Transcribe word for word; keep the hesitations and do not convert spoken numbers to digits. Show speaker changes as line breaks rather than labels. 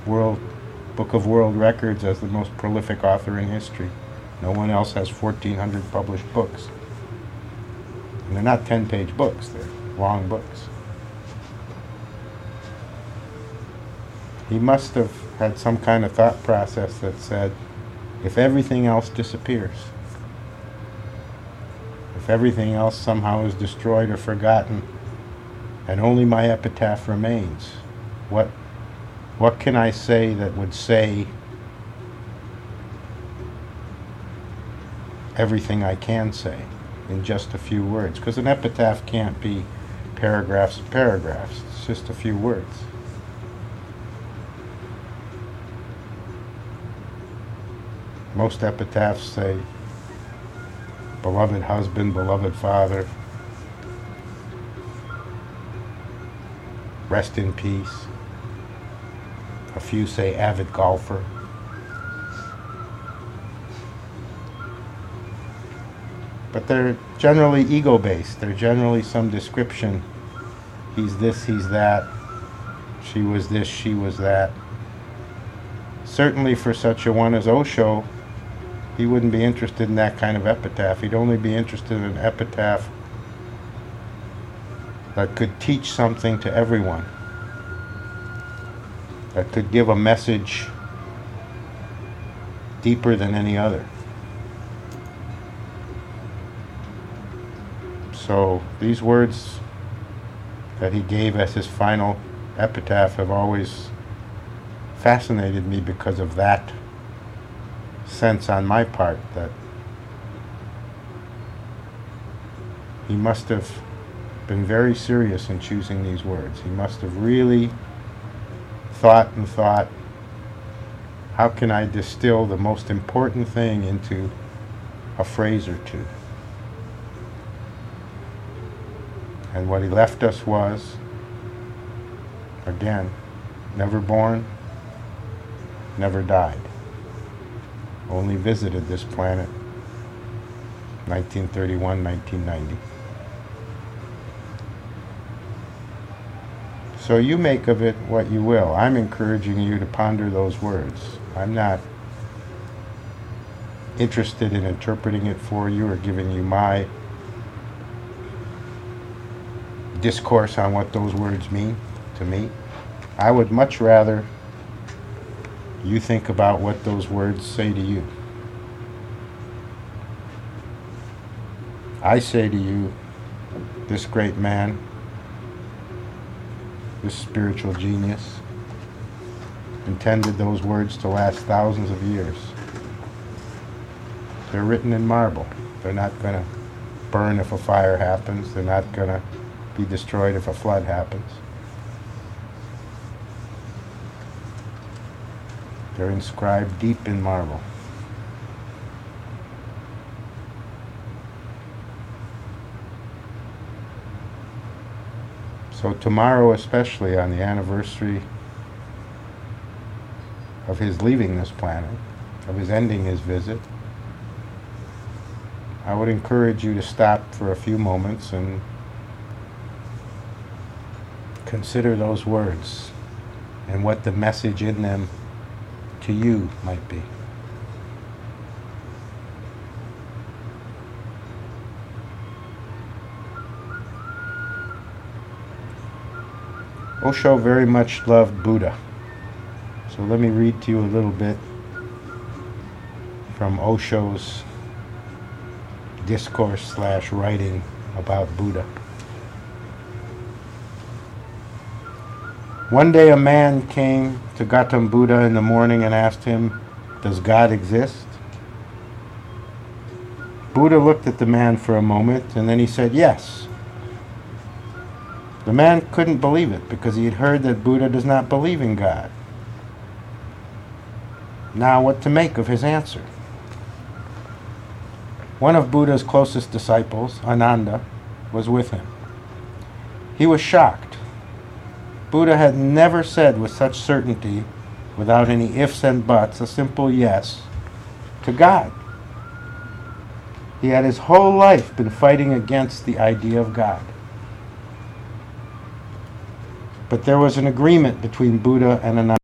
World Book of World Records as the most prolific author in history. No one else has fourteen hundred published books. And they're not ten-page books, they're long books. He must have had some kind of thought process that said, if everything else disappears, if everything else somehow is destroyed or forgotten, and only my epitaph remains, what, what can I say that would say everything I can say in just a few words? Because an epitaph can't be paragraphs and paragraphs. It's just a few words. Most epitaphs say, beloved husband, beloved father, rest in peace. A few say avid golfer. But they're generally ego-based. They're generally some description. He's this, he's that. She was this, she was that. Certainly for such a one as Osho, he wouldn't be interested in that kind of epitaph. He'd only be interested in an epitaph that could teach something to everyone, that could give a message deeper than any other. So these words that he gave as his final epitaph have always fascinated me because of that sense on my part that he must have been very serious in choosing these words. He must have really thought and thought, how can I distill the most important thing into a phrase or two? And what he left us was, again, never born, never died. Only visited this planet nineteen thirty-one, nineteen ninety. So you make of it what you will. I'm encouraging you to ponder those words. I'm not interested in interpreting it for you or giving you my discourse on what those words mean to me. I would much rather you think about what those words say to you. I say to you, this great man, this spiritual genius, intended those words to last thousands of years. They're written in marble. They're not going to burn if a fire happens. They're not going to be destroyed if a flood happens. They're inscribed deep in marble. So tomorrow, especially on the anniversary of his leaving this planet, of his ending his visit, I would encourage you to stop for a few moments and consider those words and what the message in them to you might be. Osho very much loved Buddha. So let me read to you a little bit from Osho's discourse slash writing about Buddha. One day a man came to Gautam Buddha in the morning and asked him, "Does God exist?" Buddha looked at the man for a moment and then he said, "Yes." The man couldn't believe it because he had heard that Buddha does not believe in God. Now what to make of his answer? One of Buddha's closest disciples, Ananda, was with him. He was shocked. Buddha had never said with such certainty, without any ifs and buts, a simple yes to God. He had his whole life been fighting against the idea of God. But there was an agreement between Buddha and Ananda.